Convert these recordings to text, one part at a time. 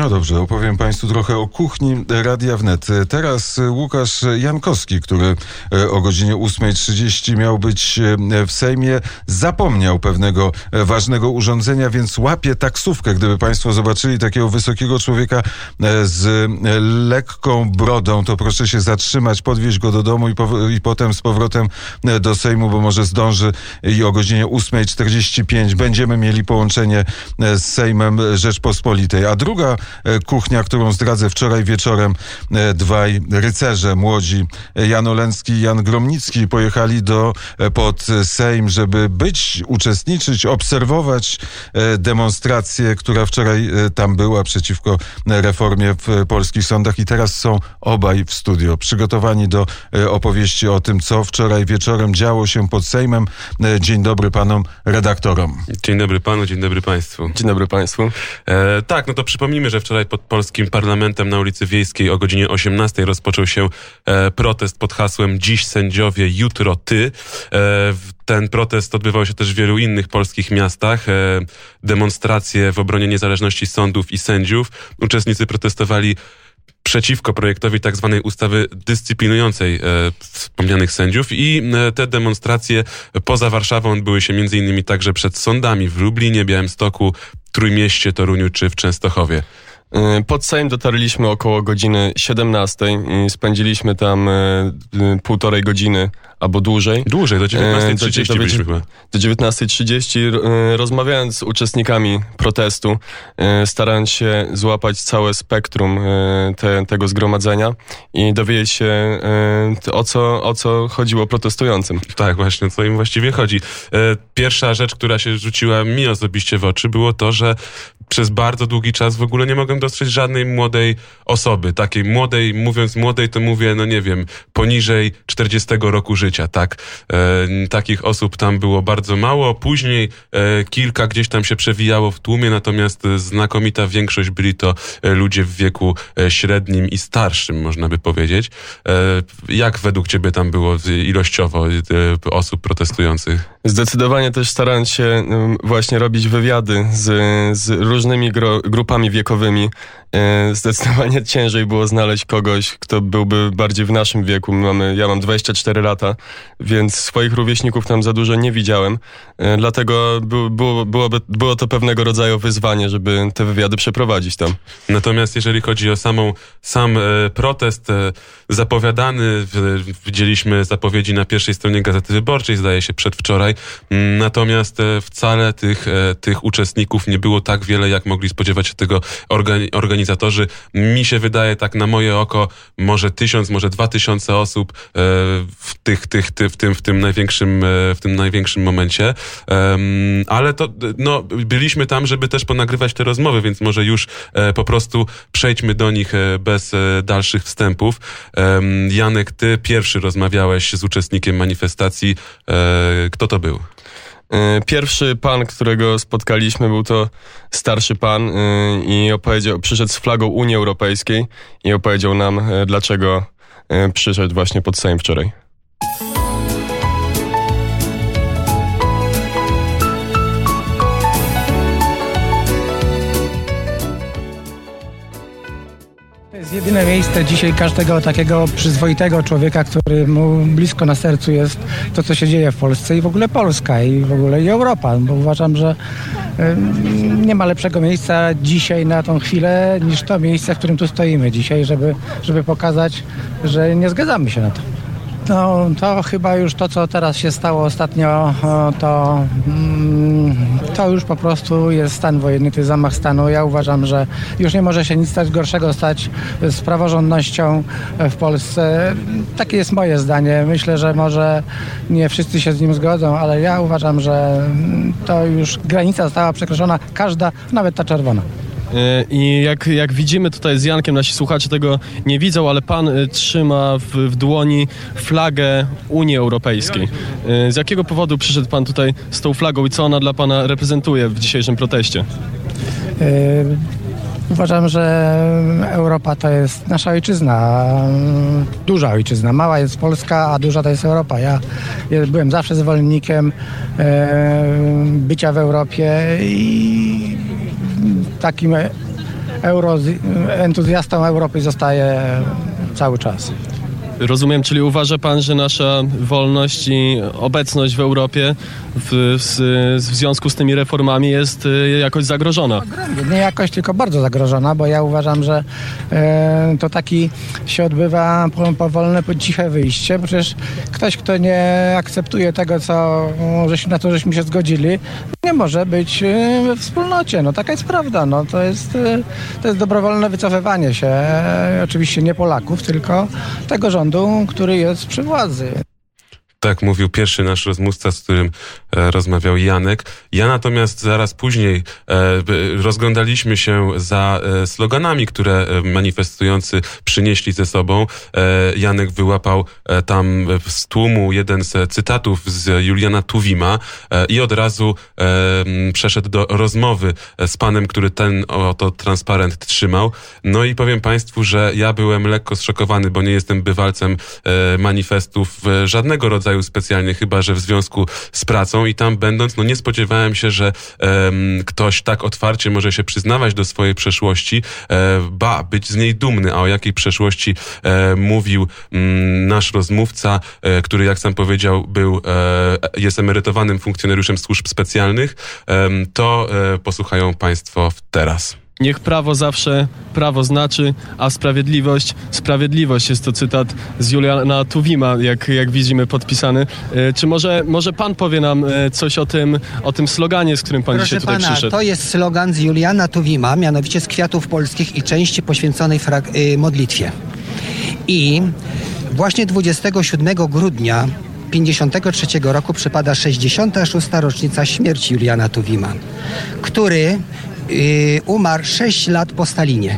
No dobrze, opowiem Państwu trochę o kuchni Radia Wnet. Teraz Łukasz Jankowski, który o godzinie 8:30 miał być w Sejmie, zapomniał pewnego ważnego urządzenia, więc łapie taksówkę. Gdyby Państwo zobaczyli takiego wysokiego człowieka z lekką brodą, to proszę się zatrzymać, podwieźć go do domu i potem z powrotem do Sejmu, bo może zdąży i o godzinie 8:45 będziemy mieli połączenie z Sejmem Rzeczpospolitej. A druga kuchnia, którą zdradzę, wczoraj wieczorem dwaj rycerze młodzi, Jan Oleński i Jan Gromnicki, pojechali pod Sejm, żeby uczestniczyć, obserwować demonstrację, która wczoraj tam była przeciwko reformie w polskich sądach, i teraz są obaj w studio, przygotowani do opowieści o tym, co wczoraj wieczorem działo się pod Sejmem. Dzień dobry panom redaktorom. Dzień dobry panu, dzień dobry państwu. Dzień dobry państwu. Tak, no to przypomnijmy, że wczoraj pod polskim parlamentem na ulicy Wiejskiej o godzinie 18 rozpoczął się protest pod hasłem "Dziś sędziowie, jutro ty". Ten protest odbywał się też w wielu innych polskich miastach. Demonstracje w obronie niezależności sądów i sędziów. Uczestnicy protestowali przeciwko projektowi tak zwanej ustawy dyscyplinującej wspomnianych sędziów, i te demonstracje poza Warszawą odbyły się m.in. także przed sądami w Lublinie, Białymstoku, Trójmieście, Toruniu czy w Częstochowie. Pod Sejm dotarliśmy około godziny 17 i spędziliśmy tam 1,5 godziny albo dłużej. Dłużej, do 19:30 byliśmy chyba. Do 19:30, rozmawiając z uczestnikami protestu, starając się złapać całe spektrum tego zgromadzenia i dowiedzieć się, o co chodziło protestującym. Tak, właśnie, o co im właściwie chodzi. Pierwsza rzecz, która się rzuciła mi osobiście w oczy, było to, że przez bardzo długi czas w ogóle nie mogłem dostrzec żadnej młodej osoby. Takiej młodej, mówiąc młodej, to mówię, no nie wiem, poniżej 40 roku życia, tak? Takich osób tam było bardzo mało. Później kilka gdzieś tam się przewijało w tłumie, natomiast znakomita większość byli to ludzie w wieku średnim i starszym, można by powiedzieć. Jak według ciebie tam było ilościowo osób protestujących? Zdecydowanie też starając się właśnie robić wywiady z różnymi grupami wiekowymi, zdecydowanie ciężej było znaleźć kogoś, kto byłby bardziej w naszym wieku. Ja mam 24 lata, więc swoich rówieśników tam za dużo nie widziałem. Dlatego było to pewnego rodzaju wyzwanie, żeby te wywiady przeprowadzić tam. Natomiast jeżeli chodzi o sam protest zapowiadany, widzieliśmy zapowiedzi na pierwszej stronie Gazety Wyborczej, zdaje się przedwczoraj. Natomiast wcale tych uczestników nie było tak wiele, jak mogli spodziewać się tego organizatorzy. Mi się wydaje, tak na moje oko, może 1000, może 2000 osób w tym największym momencie. Ale to, no, byliśmy tam, żeby też ponagrywać te rozmowy, więc może już po prostu przejdźmy do nich bez dalszych wstępów. Janek, ty pierwszy rozmawiałeś z uczestnikiem manifestacji. Kto to był? Pierwszy pan, którego spotkaliśmy, był to starszy pan i przyszedł z flagą Unii Europejskiej i opowiedział nam, dlaczego przyszedł właśnie pod Sejm wczoraj. To jest jedyne miejsce dzisiaj każdego takiego przyzwoitego człowieka, który mu blisko na sercu jest to, co się dzieje w Polsce i w ogóle Polska i w ogóle i Europa, bo uważam, że nie ma lepszego miejsca dzisiaj na tą chwilę niż to miejsce, w którym tu stoimy dzisiaj, żeby pokazać, że nie zgadzamy się na to. No, to chyba już to, co teraz się stało ostatnio, to już po prostu jest stan wojenny, to jest zamach stanu. Ja uważam, że już nie może się nic gorszego stać z praworządnością w Polsce. Takie jest moje zdanie. Myślę, że może nie wszyscy się z nim zgodzą, ale ja uważam, że to już granica została przekroczona, każda, nawet ta czerwona. I jak widzimy tutaj z Jankiem, nasi słuchacze tego nie widzą, ale pan trzyma w dłoni flagę Unii Europejskiej. Z jakiego powodu przyszedł pan tutaj z tą flagą i co ona dla pana reprezentuje w dzisiejszym proteście? Uważam, że Europa to jest nasza ojczyzna, duża ojczyzna. Mała jest Polska, a duża to jest Europa. Ja byłem zawsze zwolennikiem bycia w Europie i takim entuzjastą Europy zostaje cały czas. Rozumiem, czyli uważa pan, że nasza wolność i obecność w Europie w związku z tymi reformami jest jakoś zagrożona? Nie jakoś, tylko bardzo zagrożona, bo ja uważam, że to taki się odbywa powolne, ciche wyjście, bo przecież ktoś, kto nie akceptuje tego, na to żeśmy się zgodzili, nie może być we wspólnocie. No taka jest prawda. No, to jest dobrowolne wycofywanie się, oczywiście nie Polaków, tylko tego rządu, który jest przy władzy. Tak mówił pierwszy nasz rozmówca, z którym rozmawiał Janek. Ja natomiast zaraz później rozglądaliśmy się za sloganami, które manifestujący przynieśli ze sobą. Janek wyłapał tam z tłumu jeden z cytatów z Juliana Tuwima i od razu przeszedł do rozmowy z panem, który ten oto transparent trzymał. No i powiem państwu, że ja byłem lekko zszokowany, bo nie jestem bywalcem manifestów żadnego rodzaju specjalnie, chyba że w związku z pracą i tam będąc, no nie spodziewałem się, że ktoś tak otwarcie może się przyznawać do swojej przeszłości, być z niej dumny. A o jakiej przeszłości mówił nasz rozmówca, który, jak sam powiedział, jest emerytowanym funkcjonariuszem służb specjalnych, to posłuchają państwo teraz. Niech prawo zawsze prawo znaczy, a sprawiedliwość jest to cytat z Juliana Tuwima, jak widzimy podpisany. Czy może pan powie nam coś o tym sloganie, z którym pan dzisiaj tutaj przyszedł? To jest slogan z Juliana Tuwima, mianowicie z Kwiatów Polskich i części poświęconej modlitwie. I właśnie 27 grudnia 1953 roku przypada 66. rocznica śmierci Juliana Tuwima, który umarł 6 lat po Stalinie.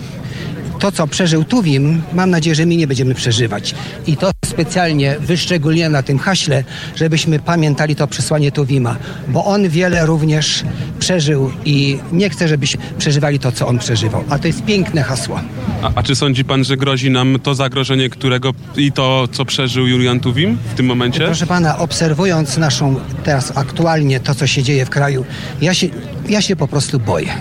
To, co przeżył Tuwim, mam nadzieję, że my nie będziemy przeżywać. I to specjalnie wyszczególniłem na tym haśle, żebyśmy pamiętali to przesłanie Tuwima, bo on wiele również przeżył i nie chcę, żebyśmy przeżywali to, co on przeżywał. A to jest piękne hasło. A czy sądzi pan, że grozi nam to zagrożenie, i to, co przeżył Julian Tuwim w tym momencie? Proszę pana, obserwując teraz aktualnie to, co się dzieje w kraju, ja się po prostu boję.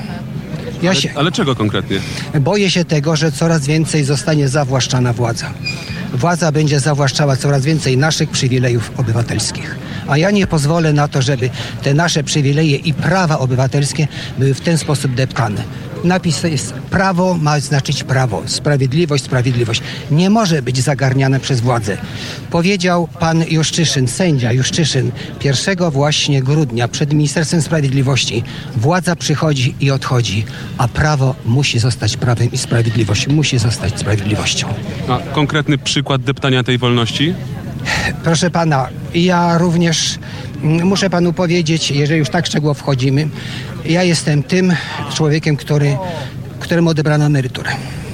Ale czego konkretnie? Boję się tego, że coraz więcej zostanie zawłaszczana władza. Władza będzie zawłaszczała coraz więcej naszych przywilejów obywatelskich. A ja nie pozwolę na to, żeby te nasze przywileje i prawa obywatelskie były w ten sposób deptane. Napis jest: prawo ma znaczyć prawo, sprawiedliwość. Nie może być zagarniane przez władzę. Powiedział pan Juszczyszyn, sędzia Juszczyszyn, 1 właśnie grudnia przed Ministerstwem Sprawiedliwości: władza przychodzi i odchodzi, a prawo musi zostać prawem i sprawiedliwość musi zostać sprawiedliwością. A konkretny przykład deptania tej wolności? Proszę pana, ja również muszę panu powiedzieć, jeżeli już tak szczegółowo wchodzimy, ja jestem tym człowiekiem, któremu odebrano emeryturę.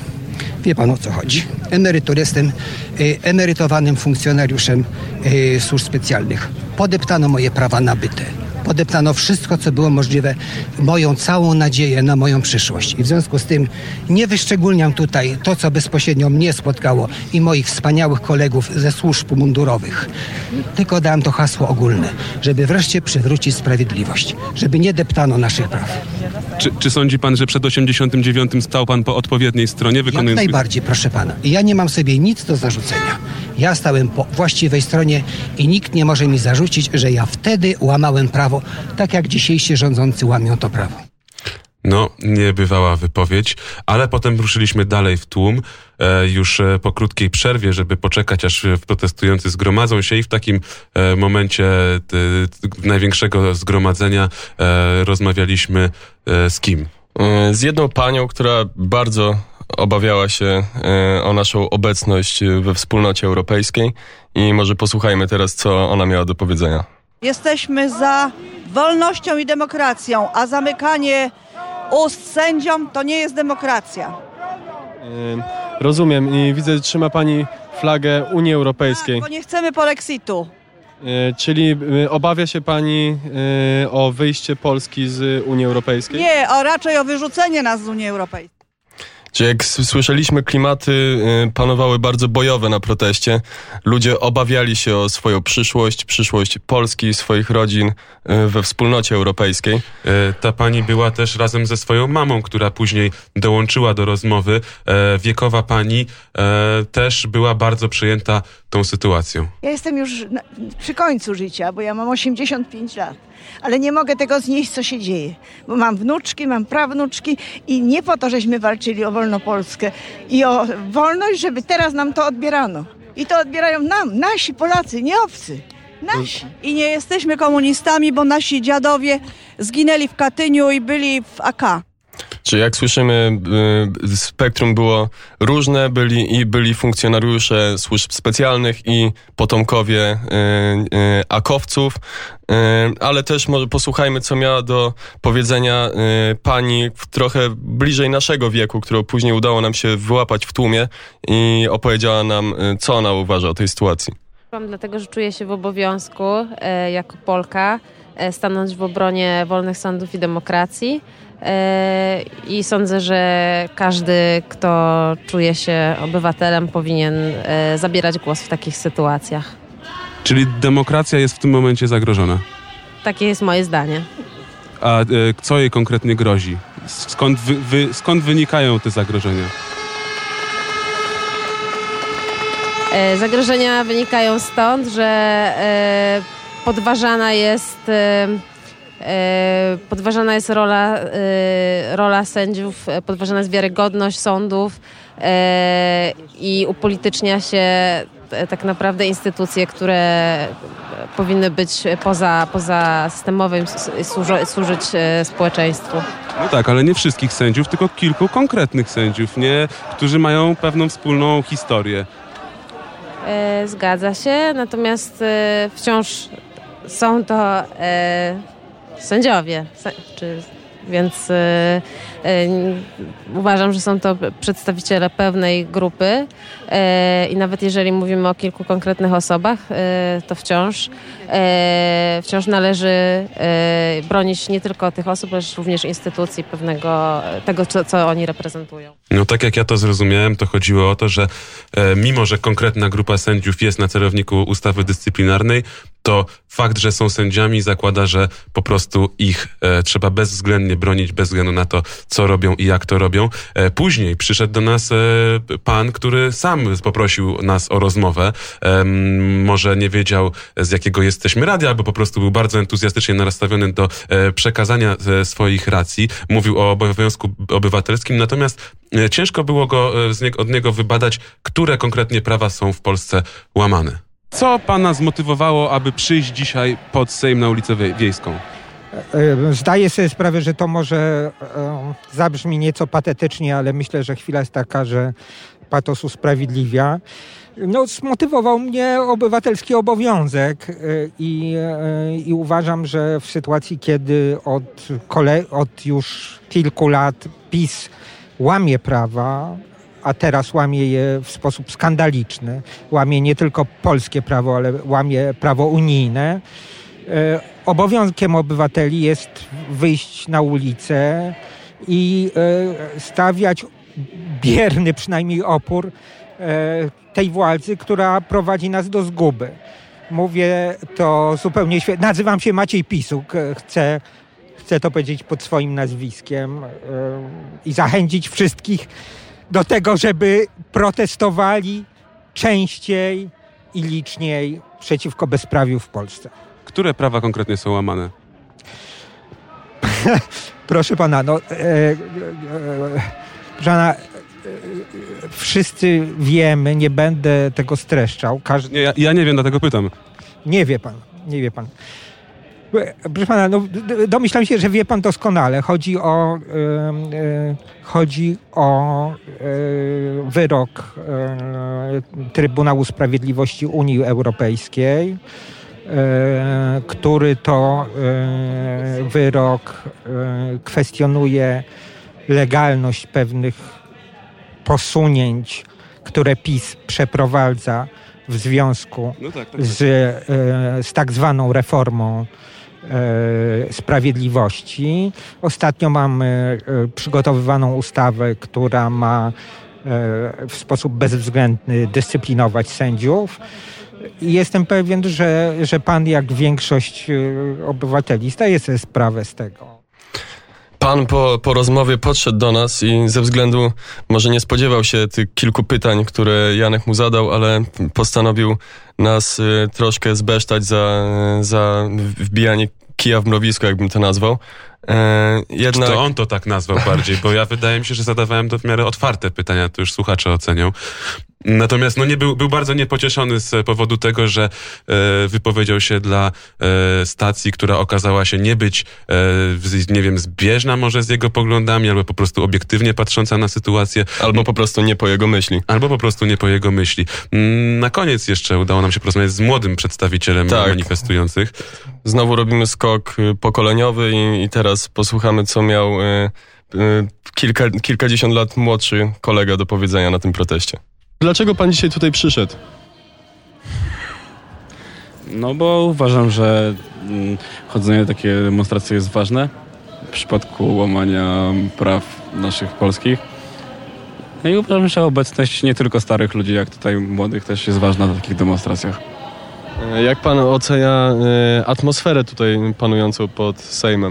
Wie pan, o co chodzi. Jestem emerytowanym funkcjonariuszem służb specjalnych. Podeptano moje prawa nabyte. Podeptano wszystko, co było możliwe, moją całą nadzieję na moją przyszłość. I w związku z tym nie wyszczególniam tutaj to, co bezpośrednio mnie spotkało i moich wspaniałych kolegów ze służb mundurowych. Tylko dałem to hasło ogólne, żeby wreszcie przywrócić sprawiedliwość, żeby nie deptano naszych praw. Czy sądzi pan, że przed 89 stał pan po odpowiedniej stronie? Jak najbardziej, proszę pana. Ja nie mam sobie nic do zarzucenia. Ja stałem po właściwej stronie i nikt nie może mi zarzucić, że ja wtedy łamałem prawo, tak jak dzisiejsi rządzący łamią to prawo. No, niebywała wypowiedź, ale potem ruszyliśmy dalej w tłum, już po krótkiej przerwie, żeby poczekać, aż protestujący zgromadzą się i w takim momencie największego zgromadzenia rozmawialiśmy z kim? Z jedną panią, która bardzo obawiała się o naszą obecność we wspólnocie europejskiej i może posłuchajmy teraz, co ona miała do powiedzenia. Jesteśmy za wolnością i demokracją, a zamykanie ust sędziom to nie jest demokracja. Rozumiem i widzę, że trzyma pani flagę Unii Europejskiej. Tak, bo nie chcemy polexitu. Czyli obawia się pani o wyjście Polski z Unii Europejskiej? Nie, raczej o wyrzucenie nas z Unii Europejskiej. Czy jak słyszeliśmy, klimaty panowały bardzo bojowe na proteście. Ludzie obawiali się o swoją przyszłość Polski, swoich rodzin we wspólnocie europejskiej. Ta pani była też razem ze swoją mamą, która później dołączyła do rozmowy. Wiekowa pani też była bardzo przejęta tą sytuacją. Ja jestem już przy końcu życia, bo ja mam 85 lat, ale nie mogę tego znieść, co się dzieje, bo mam wnuczki, mam prawnuczki i nie po to, żeśmy walczyli o wolną Polskę i o wolność, żeby teraz nam to odbierano. I to odbierają nam, nasi Polacy, nie obcy. Nasi. I nie jesteśmy komunistami, bo nasi dziadowie zginęli w Katyniu i byli w AK. Czy jak słyszymy, spektrum było różne, byli funkcjonariusze służb specjalnych i potomkowie akowców, ale też może posłuchajmy, co miała do powiedzenia pani trochę bliżej naszego wieku, którą później udało nam się wyłapać w tłumie i opowiedziała nam, co ona uważa o tej sytuacji. Dlatego, że czuję się w obowiązku jako Polka stanąć w obronie wolnych sądów i demokracji. I sądzę, że każdy, kto czuje się obywatelem, powinien zabierać głos w takich sytuacjach. Czyli demokracja jest w tym momencie zagrożona? Takie jest moje zdanie. A co jej konkretnie grozi? Skąd wynikają te zagrożenia? Zagrożenia wynikają stąd, że podważana jest rola sędziów, podważana jest wiarygodność sądów i upolitycznia się tak naprawdę instytucje, które powinny być pozasystemowe i służyć społeczeństwu. No tak, ale nie wszystkich sędziów, tylko kilku konkretnych sędziów, którzy mają pewną wspólną historię. Zgadza się, natomiast wciąż są to sędziowie, więc uważam, że są to przedstawiciele pewnej grupy i nawet jeżeli mówimy o kilku konkretnych osobach, to wciąż należy bronić nie tylko tych osób, lecz również instytucji tego, co oni reprezentują. No tak jak ja to zrozumiałem, to chodziło o to, że mimo, że konkretna grupa sędziów jest na celowniku ustawy dyscyplinarnej, to fakt, że są sędziami, zakłada, że po prostu ich trzeba bezwzględnie bronić, bez względu na to, co robią i jak to robią. Później przyszedł do nas pan, który sam poprosił nas o rozmowę. Może nie wiedział, z jakiego jesteśmy radia, albo po prostu był bardzo entuzjastycznie nastawiony do przekazania swoich racji. Mówił o obowiązku obywatelskim, natomiast ciężko było od niego wybadać, które konkretnie prawa są w Polsce łamane. Co pana zmotywowało, aby przyjść dzisiaj pod Sejm na ulicę Wiejską? Zdaję sobie sprawę, że to może zabrzmi nieco patetycznie, ale myślę, że chwila jest taka, że patos usprawiedliwia. No, zmotywował mnie obywatelski obowiązek i uważam, że w sytuacji, kiedy od już kilku lat PiS łamie prawa, a teraz łamie je w sposób skandaliczny, łamie nie tylko polskie prawo, ale łamie prawo unijne, obowiązkiem obywateli jest wyjść na ulicę i stawiać bierny przynajmniej opór tej władzy, która prowadzi nas do zguby. Mówię to zupełnie świetnie. Nazywam się Maciej Pisuk. Chcę to powiedzieć pod swoim nazwiskiem i zachęcić wszystkich do tego, żeby protestowali częściej i liczniej przeciwko bezprawiu w Polsce. Które prawa konkretnie są łamane? Proszę pana, wszyscy wiemy, nie będę tego streszczał. Ja nie wiem, dlatego pytam. Nie wie pan. Proszę pana, domyślam się, że wie pan doskonale. Chodzi o wyrok Trybunału Sprawiedliwości Unii Europejskiej, który to wyrok kwestionuje legalność pewnych posunięć, które PiS przeprowadza w związku z tak zwaną reformą sprawiedliwości. Ostatnio mamy przygotowywaną ustawę, która ma w sposób bezwzględny dyscyplinować sędziów. I jestem pewien, że pan, jak większość obywateli, zdaje sobie sprawę z tego. Pan po rozmowie podszedł do nas i ze względu, może nie spodziewał się tych kilku pytań, które Janek mu zadał, ale postanowił nas troszkę zbesztać za wbijanie kija w mrowisko, jakbym to nazwał. Jednak... To on to tak nazwał bardziej, bo wydaje mi się, że zadawałem to w miarę otwarte pytania, to już słuchacze ocenią. Natomiast był bardzo niepocieszony z powodu tego, że wypowiedział się dla stacji, która okazała się nie być, nie wiem, zbieżna może z jego poglądami, albo po prostu obiektywnie patrząca na sytuację. Albo po prostu nie po jego myśli. Na koniec jeszcze udało nam się porozmawiać z młodym przedstawicielem manifestujących. Znowu robimy skok pokoleniowy i teraz posłuchamy, co miał kilkadziesiąt lat młodszy kolega do powiedzenia na tym proteście. Dlaczego pan dzisiaj tutaj przyszedł? No bo uważam, że chodzenie na takie demonstracje jest ważne w przypadku łamania praw naszych polskich. No i uważam, że obecność nie tylko starych ludzi, jak tutaj młodych, też jest ważna na takich demonstracjach. Jak pan ocenia atmosferę tutaj panującą pod Sejmem?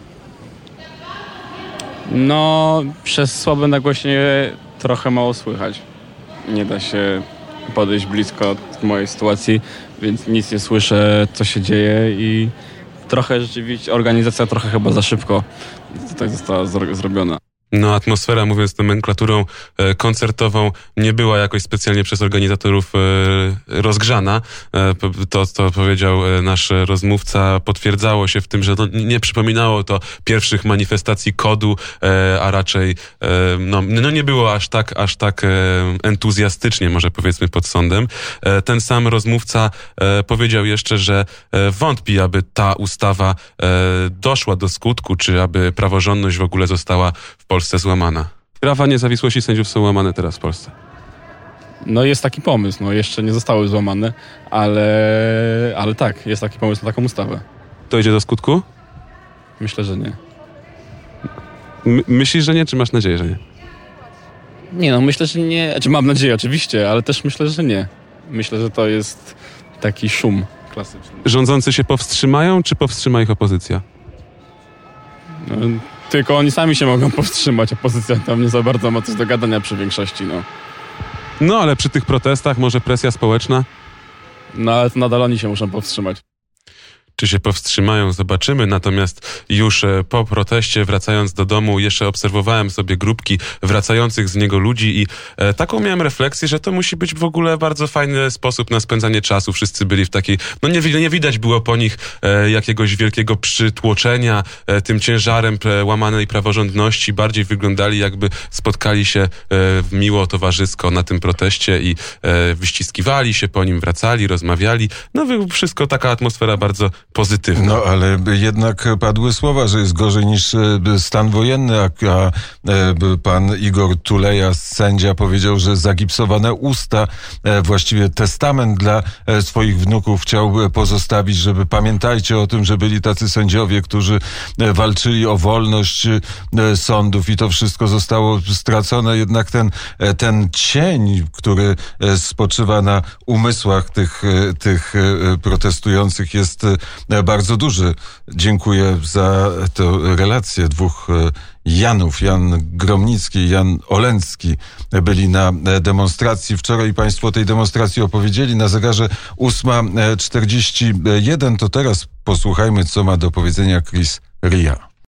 No, przez słabe nagłośnienie trochę mało słychać. Nie da się podejść blisko mojej sytuacji, więc nic nie słyszę, co się dzieje i trochę rzeczywiście organizacja trochę chyba za szybko tutaj została zrobiona. No, atmosfera, mówiąc nomenklaturą koncertową, nie była jakoś specjalnie przez organizatorów rozgrzana. To, co powiedział nasz rozmówca, potwierdzało się w tym, że nie przypominało to pierwszych manifestacji KOD-u, a raczej nie było aż tak entuzjastycznie, może powiedzmy, pod sądem. Ten sam rozmówca powiedział jeszcze, że wątpi, aby ta ustawa doszła do skutku, czy aby praworządność w ogóle została w Polsce złamana. Prawa niezawisłości sędziów są łamane teraz w Polsce. No jest taki pomysł, jeszcze nie zostały złamane, ale tak, jest taki pomysł na taką ustawę. Dojdzie do skutku? Myślę, że nie. Myślisz, że nie, czy masz nadzieję, że nie? Nie, myślę, że nie. Mam nadzieję oczywiście, ale też myślę, że nie. Myślę, że to jest taki szum klasyczny. Rządzący się powstrzymają, czy powstrzyma ich opozycja? Tylko oni sami się mogą powstrzymać, opozycja tam nie za bardzo ma coś do gadania przy większości, No, ale przy tych protestach może presja społeczna? No, ale to nadal oni się muszą powstrzymać. Czy się powstrzymają, zobaczymy. Natomiast już po proteście, wracając do domu, jeszcze obserwowałem sobie grupki wracających z niego ludzi i taką miałem refleksję, że to musi być w ogóle bardzo fajny sposób na spędzanie czasu. Wszyscy byli w takiej, nie widać było po nich jakiegoś wielkiego przytłoczenia tym ciężarem łamanej praworządności. Bardziej wyglądali, jakby spotkali się miło, towarzysko na tym proteście i wyściskiwali się po nim, wracali, rozmawiali. Wszystko taka atmosfera bardzo pozytywna. No, ale jednak padły słowa, że jest gorzej niż stan wojenny, a pan Igor Tuleja, sędzia, powiedział, że zagipsowane usta, właściwie testament dla swoich wnuków chciał pozostawić, żeby pamiętajcie o tym, że byli tacy sędziowie, którzy walczyli o wolność sądów i to wszystko zostało stracone. Jednak ten cień, który spoczywa na umysłach tych protestujących, jest bardzo duży. Dziękuję za tę relację dwóch Janów. Jan Gromnicki i Jan Olencki byli na demonstracji. Wczoraj państwo o tej demonstracji opowiedzieli. Na zegarze 8:41. To teraz posłuchajmy, co ma do powiedzenia Chris Ria.